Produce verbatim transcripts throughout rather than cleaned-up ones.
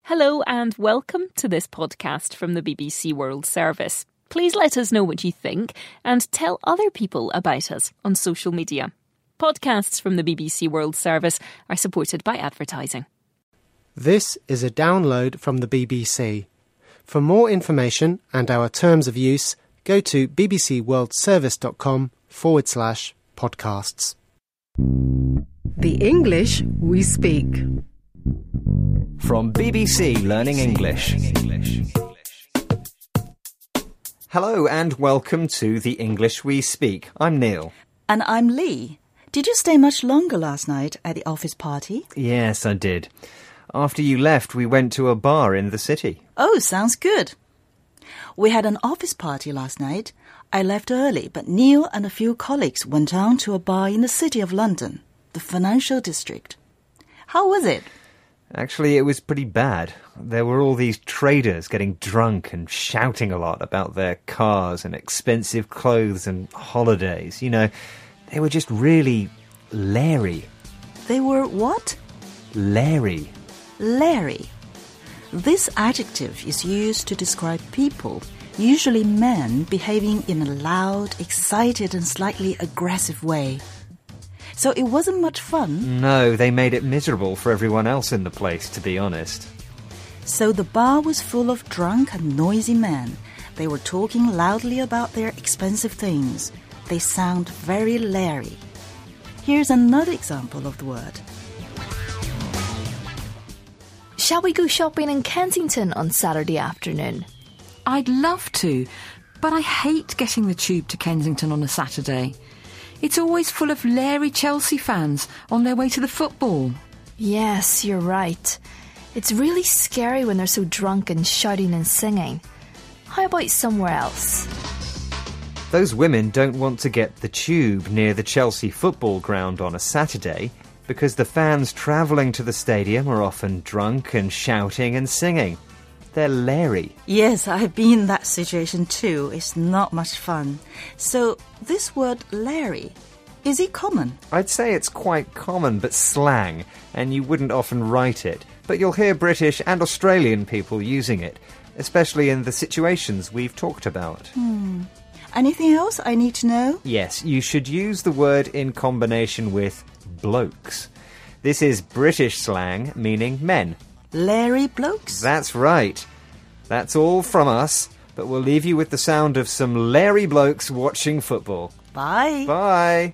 Hello and welcome to this podcast from the B B C World Service. Please let us know what you think and tell other people about us on social media. Podcasts from the B B C World Service are supported by advertising. This is a download from the B B C. For more information and our terms of use, go to bbcworldservice.com forward slash podcasts. The English we speak. From B B C Learning English. Hello and welcome to The English We Speak. I'm Neil. And I'm Lee. Did you stay much longer last night at the office party? Yes, I did. After you left, we went to a bar in the city. Oh, sounds good. We had an office party last night. I left early, but Neil and a few colleagues went down to a bar in the city of London, the financial district. How was it? Actually, it was pretty bad. There were all these traders getting drunk and shouting a lot about their cars and expensive clothes and holidays. You know, they were just really leery. They were what? Leery. Leery. This adjective is used to describe people, usually men, behaving in a loud, excited and slightly aggressive way. So it wasn't much fun? No, they made it miserable for everyone else in the place, to be honest. So the bar was full of drunk and noisy men. They were talking loudly about their expensive things. They sound very leery. Here's another example of the word. Shall we go shopping in Kensington on Saturday afternoon? I'd love to, but I hate getting the tube to Kensington on a Saturday. It's always full of leery Chelsea fans on their way to the football. Yes, you're right. It's really scary when they're so drunk and shouting and singing. How about somewhere else? Those women don't want to get the tube near the Chelsea football ground on a Saturday because the fans travelling to the stadium are often drunk and shouting and singing. They're leery. Yes, I've been in that situation too. It's not much fun. So, this word leery, is it common? I'd say it's quite common, but slang, and you wouldn't often write it. But you'll hear British and Australian people using it, especially in the situations we've talked about. Hmm. Anything else I need to know? Yes, you should use the word in combination with blokes. This is British slang meaning men. Leery blokes? That's right. That's all from us, but we'll leave you with the sound of some leery blokes watching football. Bye. Bye.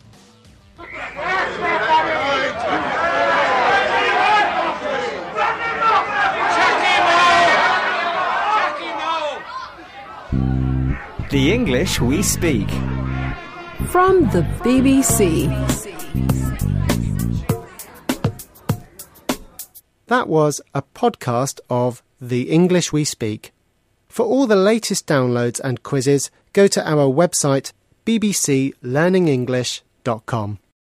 The English We Speak. From the B B C. That was a podcast of The English We Speak. For all the latest downloads and quizzes, go to our website b b c learning english dot com.